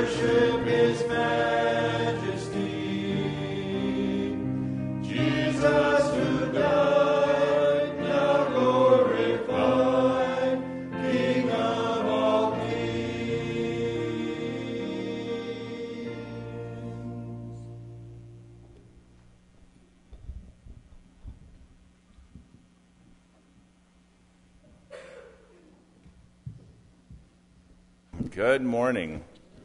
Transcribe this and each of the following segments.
Good morning.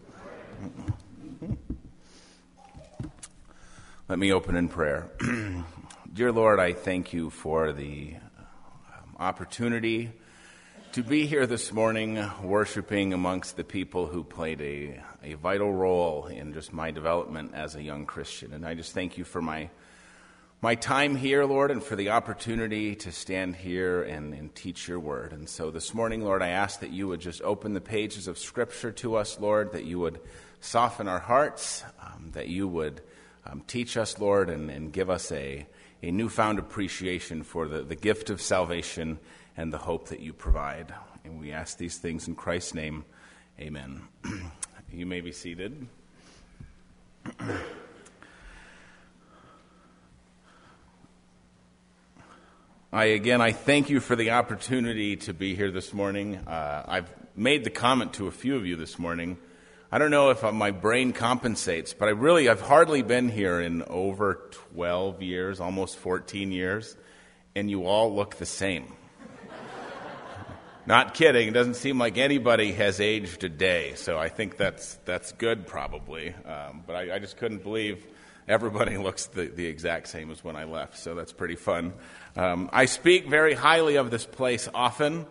Let me open in prayer. Dear Lord, I thank you for the opportunity to be here this morning worshiping amongst the people who played a vital role in just my development as a young Christian. And I just thank you for my time here, Lord, and for the opportunity to stand here and teach your word. And so this morning, Lord, I ask that you would just open the pages of Scripture to us, Lord, that you would soften our hearts, that you would teach us, Lord, and give us a newfound appreciation for the gift of salvation and the hope that you provide. And we ask these things in Christ's name. Amen. You may be seated. I thank you for the opportunity to be here this morning. I've made the comment to a few of you this morning. I don't know if my brain compensates, but I've hardly been here in over 12 years, almost 14 years, and you all look the same. Not kidding. It doesn't seem like anybody has aged a day, so I think that's good probably. But I just couldn't believe everybody looks the exact same as when I left, so that's pretty fun. I speak very highly of this place often.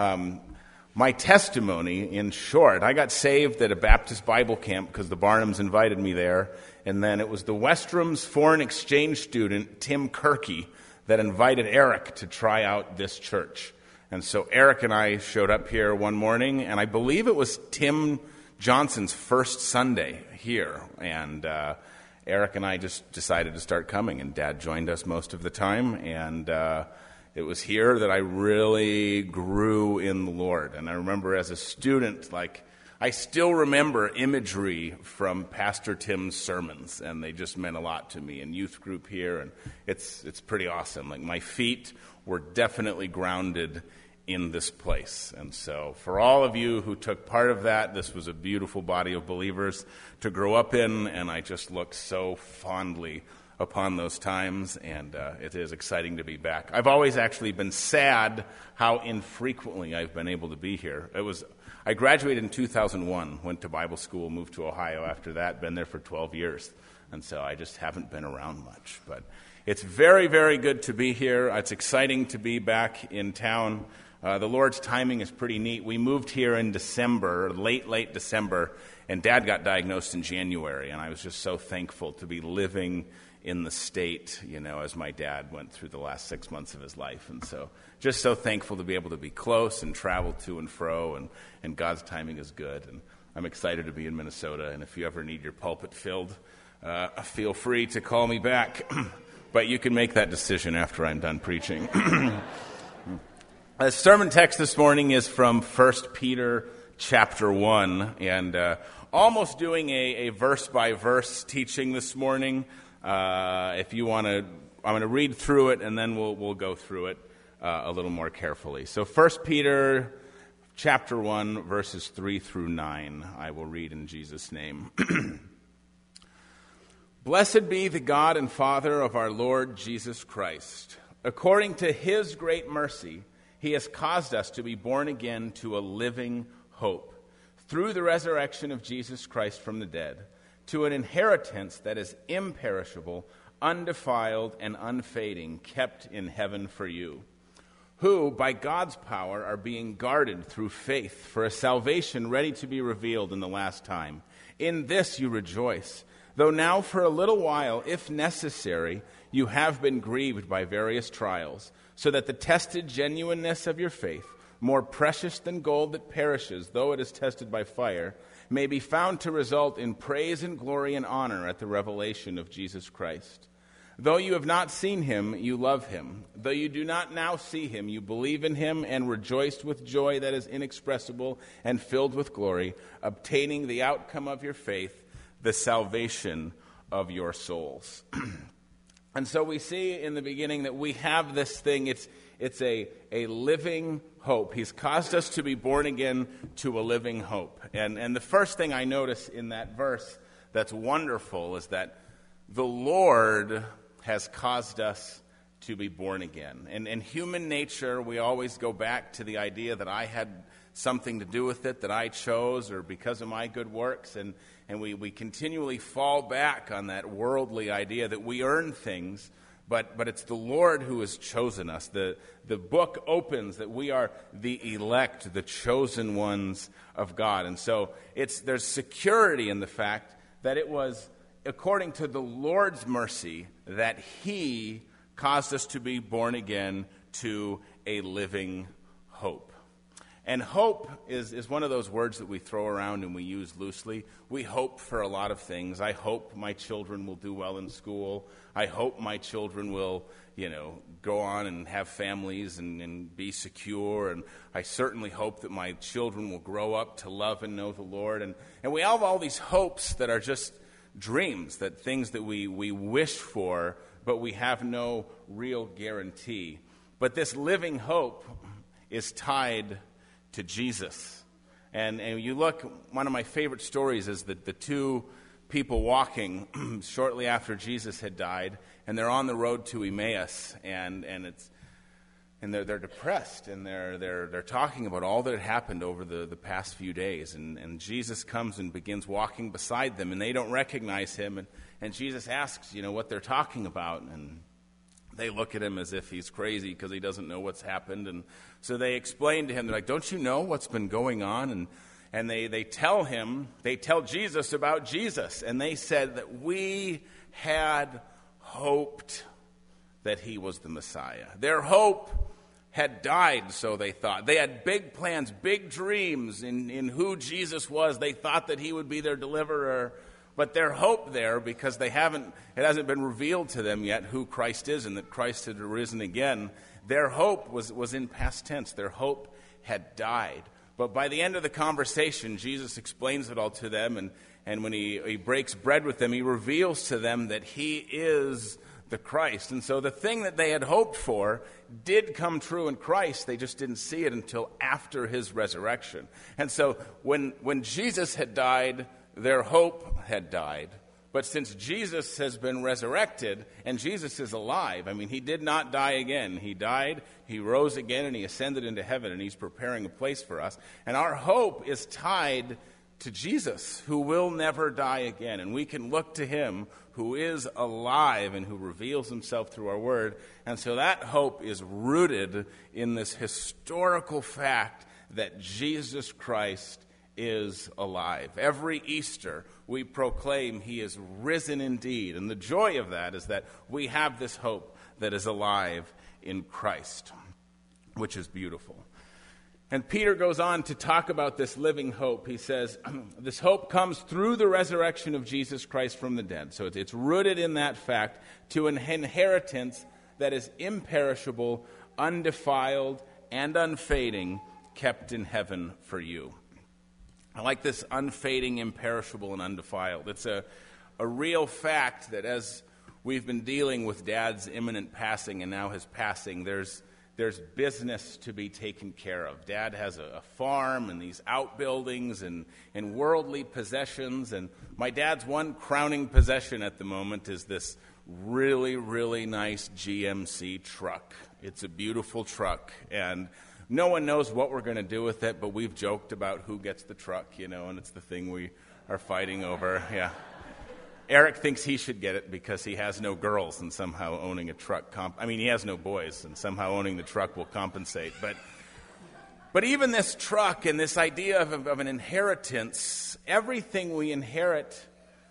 My testimony, in short, I got saved at a Baptist Bible camp because the Barnums invited me there, and then it was the Westrum's foreign exchange student, Tim Kirky, that invited Eric to try out this church. And so Eric and I showed up here one morning, and I believe it was Tim Johnson's first Sunday here, and Eric and I just decided to start coming, and Dad joined us most of the time, and it was here that I really grew in the Lord. And I remember as a student, I still remember imagery from Pastor Tim's sermons, and they just meant a lot to me. And youth group here, and it's pretty awesome. My feet were definitely grounded in this place. And so for all of you who took part of that, this was a beautiful body of believers to grow up in, and I just look so fondly upon those times, and it is exciting to be back. I've always actually been sad how infrequently I've been able to be here. I graduated in 2001, went to Bible school, moved to Ohio after that, been there for 12 years, and so I just haven't been around much. But it's very, very good to be here. It's exciting to be back in town. The Lord's timing is pretty neat. We moved here in December, late December, and Dad got diagnosed in January, and I was just so thankful to be living in the state, as my dad went through the last 6 months of his life. And so just so thankful to be able to be close and travel to and fro, and God's timing is good. And I'm excited to be in Minnesota, and if you ever need your pulpit filled, feel free to call me back. But you can make that decision after I'm done preaching. The sermon text this morning is from 1 Peter chapter 1, and almost doing a verse-by-verse teaching this morning. If you want to, I'm going to read through it, and then we'll go through it a little more carefully. So 1 Peter chapter 1, verses 3 through 9, I will read in Jesus' name. Blessed be the God and Father of our Lord Jesus Christ. According to his great mercy, he has caused us to be born again to a living hope, through the resurrection of Jesus Christ from the dead, to an inheritance that is imperishable, undefiled, and unfading, kept in heaven for you, who, by God's power, are being guarded through faith for a salvation ready to be revealed in the last time. In this you rejoice, though now for a little while, if necessary, you have been grieved by various trials, so that the tested genuineness of your faith, more precious than gold that perishes, though it is tested by fire, may be found to result in praise and glory and honor at the revelation of Jesus Christ. Though you have not seen him, you love him. Though you do not now see him, you believe in him and rejoice with joy that is inexpressible and filled with glory, obtaining the outcome of your faith, the salvation of your souls. And so we see in the beginning that we have this thing. It's a living hope. He's caused us to be born again to a living hope. And the first thing I notice in that verse that's wonderful is that the Lord has caused us to be born again. And in human nature, we always go back to the idea that I had something to do with it, that I chose, or because of my good works. And we continually fall back on that worldly idea that we earn things, but it's the Lord who has chosen us. The book opens that we are the elect, the chosen ones of God. And so there's security in the fact that it was according to the Lord's mercy that he caused us to be born again to a living hope. And hope is one of those words that we throw around and we use loosely. We hope for a lot of things. I hope my children will do well in school. I hope my children will, go on and have families and be secure. And I certainly hope that my children will grow up to love and know the Lord. And we have all these hopes that are just dreams, that things that we wish for, but we have no real guarantee. But this living hope is tied to Jesus. And you look, one of my favorite stories is that the two people walking shortly after Jesus had died, and they're on the road to Emmaus, and they're depressed, and they're talking about all that had happened over the past few days, and Jesus comes and begins walking beside them, and they don't recognize him, and Jesus asks, what they're talking about, and they look at him as if he's crazy because he doesn't know what's happened, and so they explain to him, they're like, don't you know what's been going on? And they tell Jesus about Jesus, and they said that we had hoped that he was the Messiah. Their hope had died, so they thought. They had big plans, big dreams in who Jesus was. They thought that he would be their deliverer, but their hope there, because it hasn't been revealed to them yet who Christ is and that Christ had arisen again, their hope was in past tense. Their hope had died. But by the end of the conversation, Jesus explains it all to them, and when he breaks bread with them, he reveals to them that he is the Christ. And so the thing that they had hoped for did come true in Christ. They just didn't see it until after his resurrection. And so when Jesus had died, their hope had died. But since Jesus has been resurrected, and Jesus is alive, he did not die again. He died, he rose again, and he ascended into heaven, and he's preparing a place for us. And our hope is tied to Jesus, who will never die again. And we can look to him who is alive and who reveals himself through our word. And so that hope is rooted in this historical fact that Jesus Christ is alive. Every Easter, we proclaim he is risen indeed. And the joy of that is that we have this hope that is alive in Christ, which is beautiful. And Peter goes on to talk about this living hope. He says, this hope comes through the resurrection of Jesus Christ from the dead. So it's rooted in that fact to an inheritance that is imperishable, undefiled, and unfading, kept in heaven for you. I like this unfading, imperishable, and undefiled. It's a real fact that as we've been dealing with Dad's imminent passing and now his passing, there's business to be taken care of. Dad has a farm and these outbuildings and worldly possessions. And my dad's one crowning possession at the moment is this really, really nice GMC truck. It's a beautiful truck. And no one knows what we're going to do with it, but we've joked about who gets the truck, and it's the thing we are fighting over. Yeah. Eric thinks he should get it because he has no girls, and somehow owning a truck he has no boys, and somehow owning the truck will compensate. But even this truck and this idea of an inheritance, everything we inherit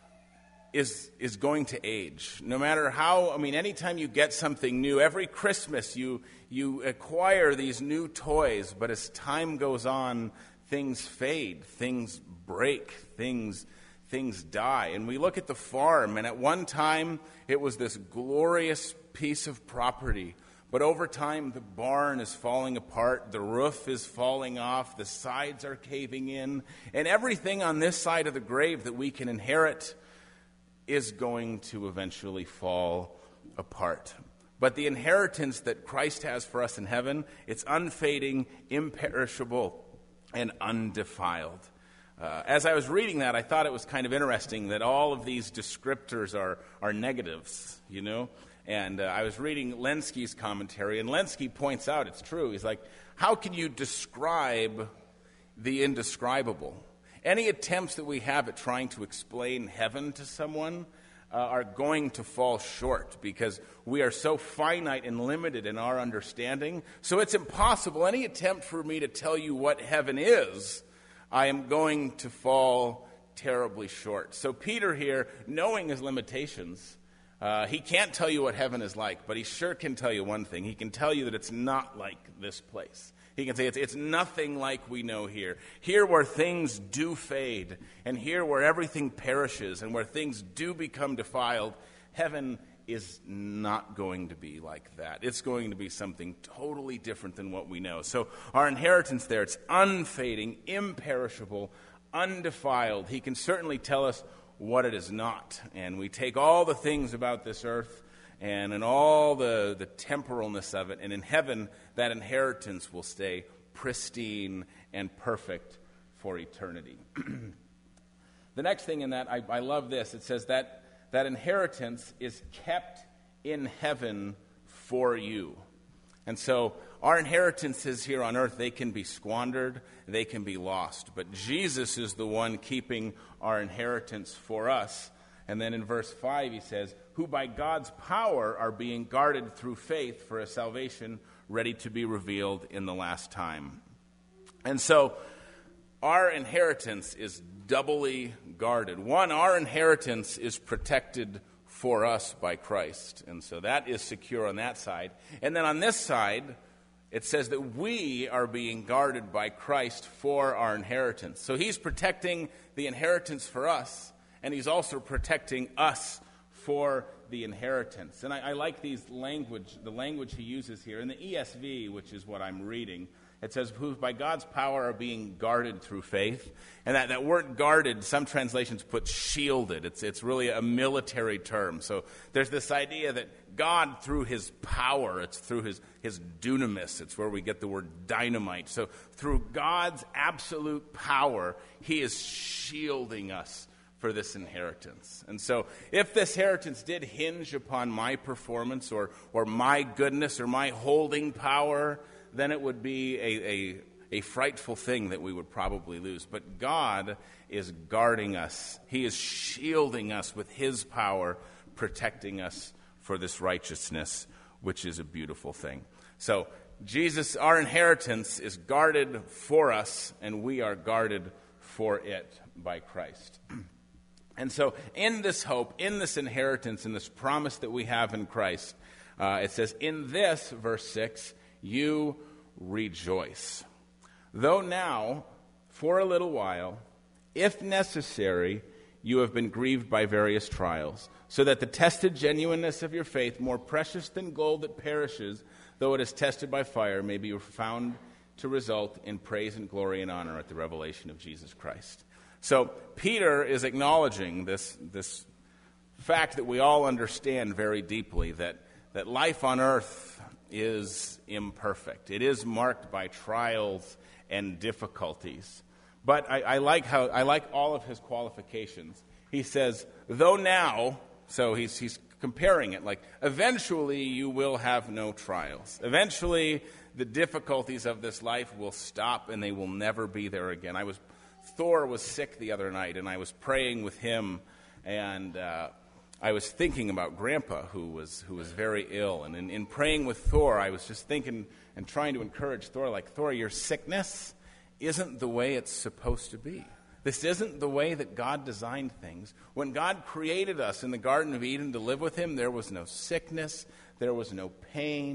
is going to age. No matter how, anytime you get something new, every Christmas you acquire these new toys, but as time goes on, things fade, things break, things things die. And we look at the farm, and at one time it was this glorious piece of property. But over time, the barn is falling apart, the roof is falling off, the sides are caving in, and everything on this side of the grave that we can inherit is going to eventually fall apart. But the inheritance that Christ has for us in heaven, it's unfading, imperishable, and undefiled. As I was reading that, I thought it was kind of interesting that all of these descriptors are negatives, you know? And I was reading Lenski's commentary, and Lenski points out, it's true, he's like, how can you describe the indescribable? Any attempts that we have at trying to explain heaven to someone are going to fall short because we are so finite and limited in our understanding. So it's impossible. Any attempt for me to tell you what heaven is, I am going to fall terribly short. So Peter here, knowing his limitations, he can't tell you what heaven is like, but he sure can tell you one thing. He can tell you that it's not like this place. He can say it's nothing like we know here. Here where things do fade, and here where everything perishes, and where things do become defiled, heaven is not going to be like that. It's going to be something totally different than what we know. So our inheritance there, it's unfading, imperishable, undefiled. He can certainly tell us what it is not. And we take all the things about this earth and in all the temporalness of it, and in heaven, that inheritance will stay pristine and perfect for eternity. The next thing in that, I love this. It says that inheritance is kept in heaven for you. And so our inheritances here on earth, they can be squandered, they can be lost. But Jesus is the one keeping our inheritance for us. And then in verse 5 he says, who by God's power are being guarded through faith for a salvation ready to be revealed in the last time. And so our inheritance is doubly guarded. One, our inheritance is protected for us by Christ. And so that is secure on that side. And then on this side, it says that we are being guarded by Christ for our inheritance. So he's protecting the inheritance for us, and he's also protecting us for the inheritance. And I like the language he uses here. In the ESV, which is what I'm reading, it says, who by God's power are being guarded through faith. And that word guarded, some translations put shielded. It's really a military term. So there's this idea that God, through his power, it's through his dunamis, it's where we get the word dynamite. So through God's absolute power, he is shielding us for this inheritance. And so if this inheritance did hinge upon my performance or my goodness or my holding power, then it would be a frightful thing that we would probably lose. But God is guarding us. He is shielding us with his power, protecting us for this righteousness, which is a beautiful thing. So Jesus, our inheritance, is guarded for us, and we are guarded for it by Christ. And so in this hope, in this inheritance, in this promise that we have in Christ, it says, in this, verse 6, you rejoice. Though now, for a little while, if necessary, you have been grieved by various trials, so that the tested genuineness of your faith, more precious than gold that perishes, though it is tested by fire, may be found to result in praise and glory and honor at the revelation of Jesus Christ. So Peter is acknowledging this fact that we all understand very deeply, that life on earth is imperfect. It is marked by trials and difficulties. But I like all of his qualifications. He says, though now, so he's comparing it, like eventually you will have no trials. Eventually the difficulties of this life will stop and they will never be there again. Thor was sick the other night, and I was praying with him, and I was thinking about Grandpa, who was very ill. And in praying with Thor, I was just thinking and trying to encourage Thor, like, Thor, your sickness isn't the way it's supposed to be. This isn't the way that God designed things. When God created us in the Garden of Eden to live with him, there was no sickness, there was no pain,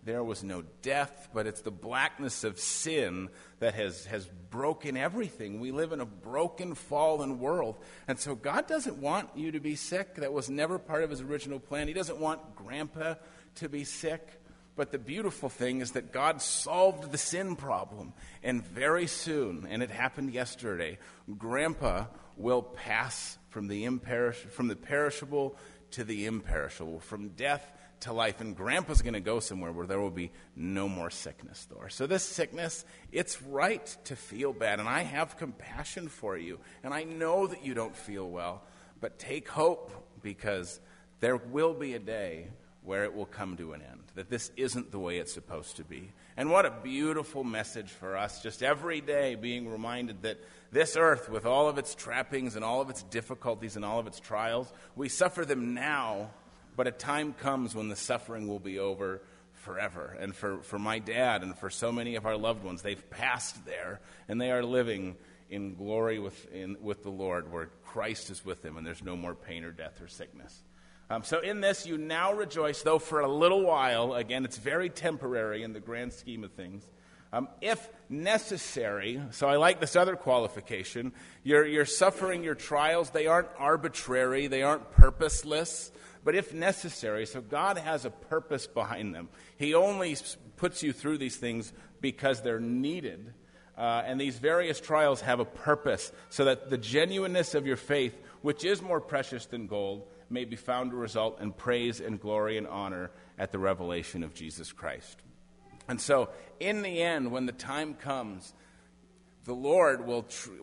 there was no death, but it's the blackness of sin that has broken everything. We live in a broken, fallen world. And so God doesn't want you to be sick. That was never part of his original plan. He doesn't want Grandpa to be sick. But the beautiful thing is that God solved the sin problem. And very soon, and it happened yesterday, Grandpa will pass from the perishable to the imperishable, from death to life. And Grandpa's going to go somewhere where there will be no more sickness, Thor. So this sickness, it's right to feel bad. And I have compassion for you. And I know that you don't feel well. But take hope, because there will be a day where it will come to an end, that this isn't the way it's supposed to be. And what a beautiful message for us, just every day being reminded that this earth, with all of its trappings and all of its difficulties and all of its trials, we suffer them now, but a time comes when the suffering will be over forever. And for my dad and for so many of our loved ones, they've passed there, and they are living in glory with the Lord, where Christ is with them, and there's no more pain or death or sickness. So in this, you now rejoice, though for a little while. Again, it's very temporary in the grand scheme of things. If necessary, so I like this other qualification, you're suffering your trials. They aren't arbitrary. They aren't purposeless. But if necessary, so God has a purpose behind them. He only puts you through these things because they're needed. And these various trials have a purpose, so that the genuineness of your faith, which is more precious than gold, may be found to result in praise and glory and honor at the revelation of Jesus Christ. And so, in the end, when the time comes, the Lord will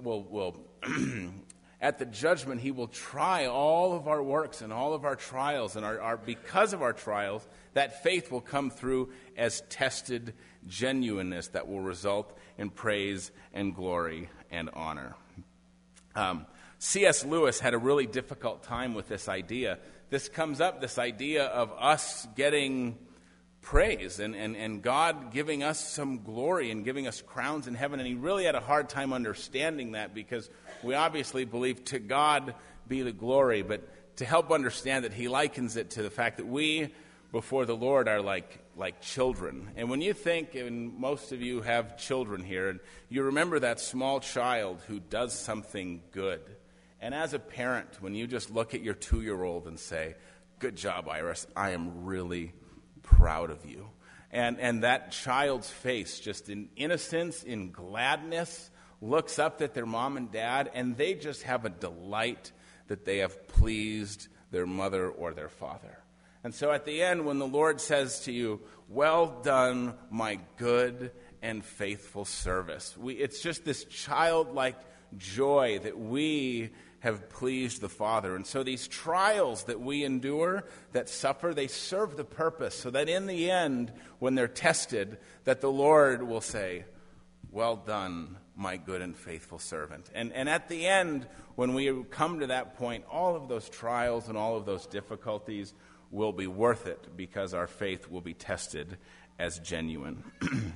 at the judgment, he will try all of our works and all of our trials, and because of our trials, that faith will come through as tested genuineness that will result in praise and glory and honor. C.S. Lewis had a really difficult time with this idea. This comes up, this idea of us getting praise and God giving us some glory and giving us crowns in heaven. And he really had a hard time understanding that, because we obviously believe to God be the glory. But to help understand it, he likens it to the fact that we, before the Lord, are like children. And when you think, and most of you have children here, and you remember that small child who does something good. And as a parent, when you just look at your 2-year-old and say, "Good job, Iris, I am really proud of you." And that child's face, just in innocence, in gladness, looks up at their mom and dad, and they just have a delight that they have pleased their mother or their father. And so at the end, when the Lord says to you, "Well done, my good and faithful service," it's just this childlike joy that we have pleased the Father. And so these trials that we endure, that suffer, they serve the purpose, so that in the end, when they're tested, that the Lord will say, "Well done, my good and faithful servant." And at the end, when we come to that point, all of those trials and all of those difficulties will be worth it, because our faith will be tested as genuine.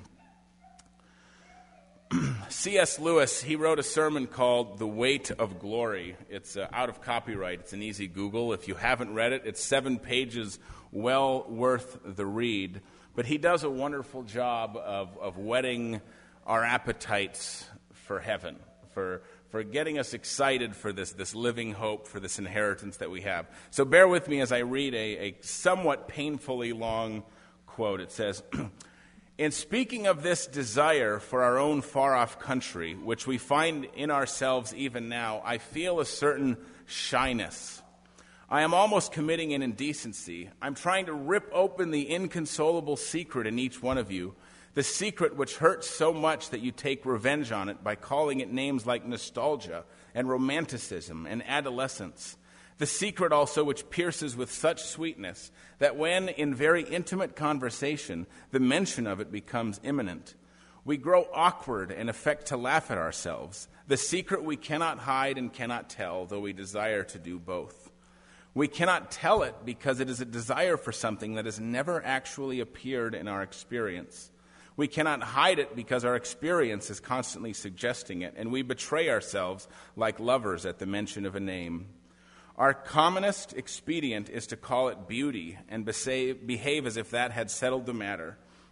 C.S. Lewis, he wrote a sermon called The Weight of Glory. It's out of copyright. It's an easy Google. If you haven't read it, it's 7 pages, well worth the read. But he does a wonderful job of whetting our appetites for heaven, for getting us excited for this living hope, for this inheritance that we have. So bear with me as I read a somewhat painfully long quote. It says, "In speaking of this desire for our own far-off country, which we find in ourselves even now, I feel a certain shyness. I am almost committing an indecency. I'm trying to rip open the inconsolable secret in each one of you, the secret which hurts so much that you take revenge on it by calling it names like nostalgia and romanticism and adolescence. The secret also which pierces with such sweetness that when in very intimate conversation the mention of it becomes imminent, we grow awkward and affect to laugh at ourselves. The secret we cannot hide and cannot tell, though we desire to do both. We cannot tell it because it is a desire for something that has never actually appeared in our experience. We cannot hide it because our experience is constantly suggesting it, and we betray ourselves like lovers at the mention of a name. Our commonest expedient is to call it beauty and behave as if that had settled the matter.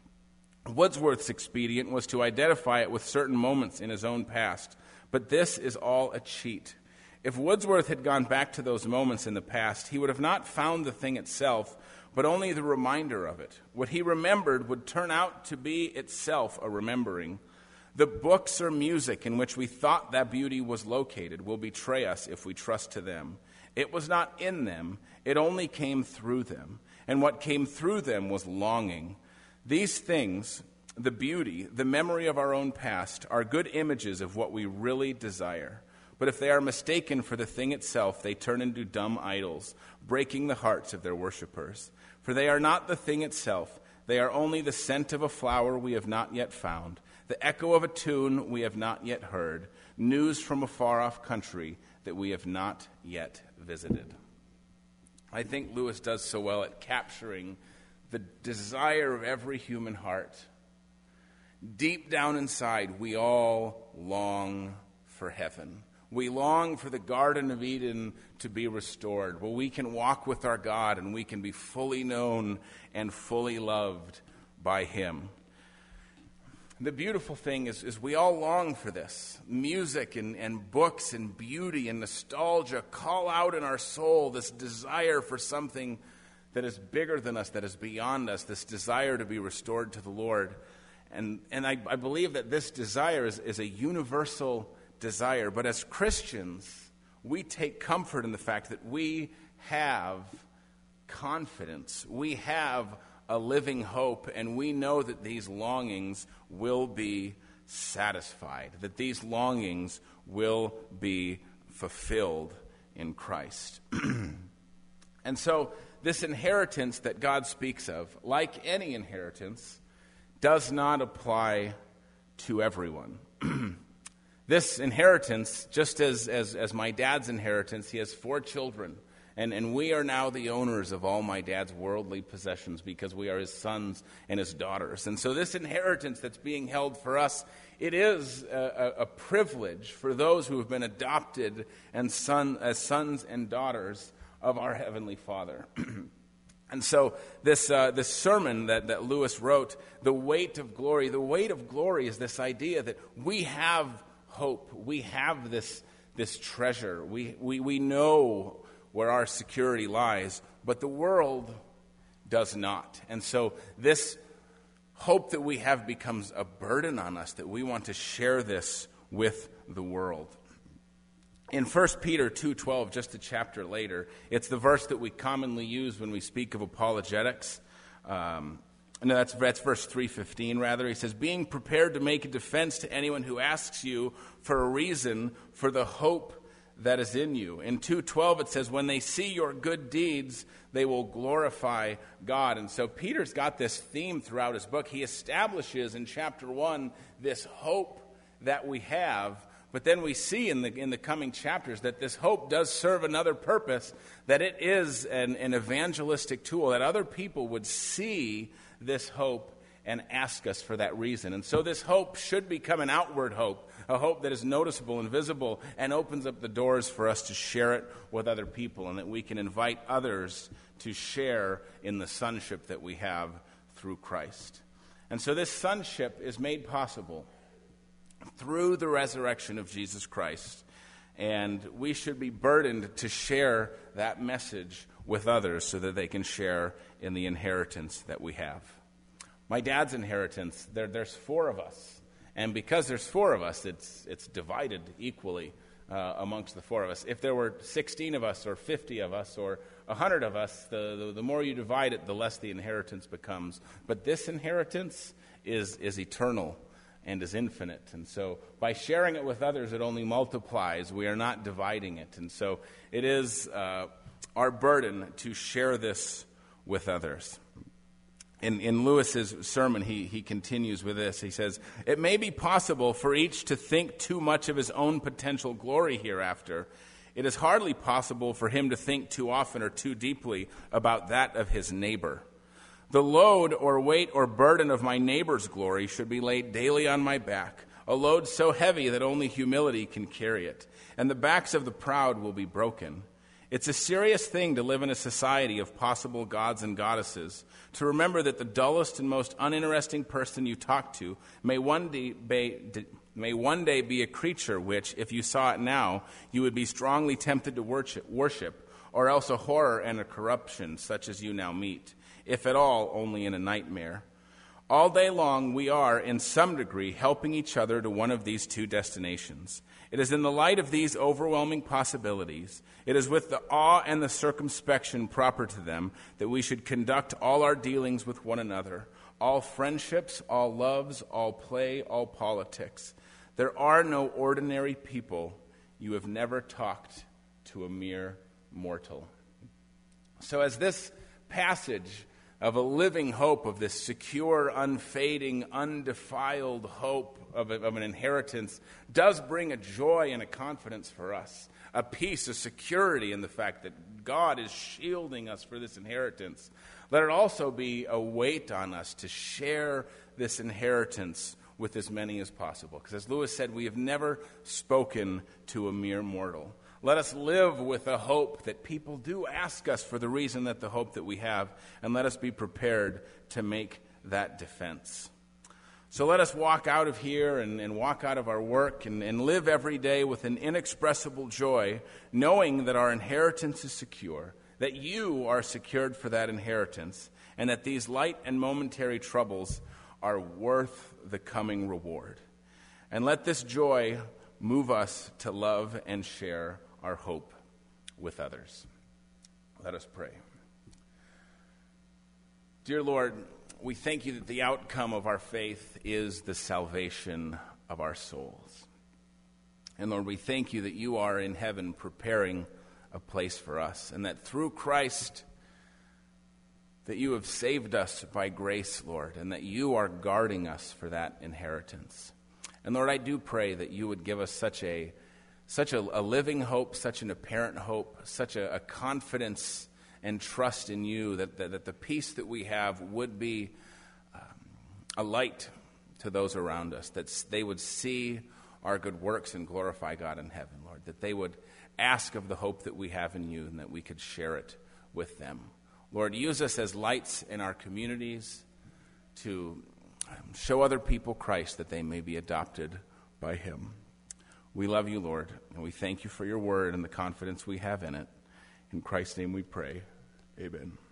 Wordsworth's expedient was to identify it with certain moments in his own past, but this is all a cheat. If Wordsworth had gone back to those moments in the past, he would have not found the thing itself, but only the reminder of it. What he remembered would turn out to be itself a remembering. The books or music in which we thought that beauty was located will betray us if we trust to them. It was not in them, it only came through them, and what came through them was longing. These things, the beauty, the memory of our own past, are good images of what we really desire. But if they are mistaken for the thing itself, they turn into dumb idols, breaking the hearts of their worshipers. For they are not the thing itself, they are only the scent of a flower we have not yet found, the echo of a tune we have not yet heard, news from a far-off country that we have not yet visited. I think Lewis does so well at capturing the desire of every human heart. Deep down inside, we all long for heaven. We long for the Garden of Eden to be restored, where we can walk with our God and we can be fully known and fully loved by Him. The beautiful thing is we all long for this. Music and books and beauty and nostalgia call out in our soul this desire for something that is bigger than us, that is beyond us, this desire to be restored to the Lord. And I believe that this desire is a universal desire. But as Christians, we take comfort in the fact that we have confidence. We have a living hope, and we know that these longings will be satisfied, that these longings will be fulfilled in Christ. And so this inheritance that God speaks of, like any inheritance, does not apply to everyone. This inheritance, just as my dad's inheritance, he has 4 children, and we are now the owners of all my dad's worldly possessions because we are his sons and his daughters. And so this inheritance that's being held for us, it is a privilege for those who have been adopted as sons and daughters of our Heavenly Father. And so this sermon that Lewis wrote, the weight of glory is this idea that we have hope. We have this treasure. We know where our security lies, but the world does not. And so this hope that we have becomes a burden on us, that we want to share this with the world. In 1 Peter 2:12, just a chapter later, it's the verse that we commonly use when we speak of apologetics. That's verse 3:15, rather. He says, being prepared to make a defense to anyone who asks you for a reason for the hope that is in you. In 2:12, it says, when they see your good deeds, they will glorify God. And so Peter's got this theme throughout his book. He establishes in chapter 1 this hope that we have. But then we see in the coming chapters that this hope does serve another purpose, that it is an evangelistic tool, that other people would see this hope and ask us for that reason. And so this hope should become an outward hope, a hope that is noticeable and visible and opens up the doors for us to share it with other people, and that we can invite others to share in the sonship that we have through Christ. And so this sonship is made possible through the resurrection of Jesus Christ, and we should be burdened to share that message with others so that they can share in the inheritance that we have. My dad's inheritance, there's 4 of us, and because there's 4 of us, it's divided equally amongst the 4 of us. If there were 16 of us or 50 of us or 100 of us, the more you divide it, the less the inheritance becomes. But this inheritance is eternal and is infinite. And so by sharing it with others, it only multiplies. We are not dividing it. And so it is our burden to share this with others. In Lewis's sermon, he continues with this. He says, it may be possible for each to think too much of his own potential glory hereafter. It is hardly possible for him to think too often or too deeply about that of his neighbor. The load or weight or burden of my neighbor's glory should be laid daily on my back, a load so heavy that only humility can carry it, and the backs of the proud will be broken. It's a serious thing to live in a society of possible gods and goddesses, to remember that the dullest and most uninteresting person you talk to may one day be a creature which, if you saw it now, you would be strongly tempted to worship, or else a horror and a corruption such as you now meet, if at all only in a nightmare. All day long, we are, in some degree, helping each other to one of these two destinations. It is in the light of these overwhelming possibilities, it is with the awe and the circumspection proper to them, that we should conduct all our dealings with one another, all friendships, all loves, all play, all politics. There are no ordinary people. You have never talked to a mere mortal. So as this passage of a living hope, of this secure, unfading, undefiled hope of an inheritance, does bring a joy and a confidence for us, a peace, a security in the fact that God is shielding us for this inheritance. Let it also be a weight on us to share this inheritance with as many as possible. Because as Lewis said, we have never spoken to a mere mortal. Let us live with a hope that people do ask us for the reason that the hope that we have, and let us be prepared to make that defense. So let us walk out of here and walk out of our work and live every day with an inexpressible joy, knowing that our inheritance is secure, that you are secured for that inheritance, and that these light and momentary troubles are worth the coming reward. And let this joy move us to love and share our hope with others. Let us pray. Dear Lord, we thank you that the outcome of our faith is the salvation of our souls. And Lord, we thank you that you are in heaven preparing a place for us, and that through Christ that you have saved us by grace, Lord, and that you are guarding us for that inheritance. And Lord, I do pray that you would give us such a living hope, such an apparent hope, such a confidence and trust in you that the peace that we have would be a light to those around us, that they would see our good works and glorify God in heaven, Lord, that they would ask of the hope that we have in you and that we could share it with them. Lord, use us as lights in our communities to show other people Christ, that they may be adopted by him. We love you, Lord, and we thank you for your word and the confidence we have in it. In Christ's name we pray. Amen.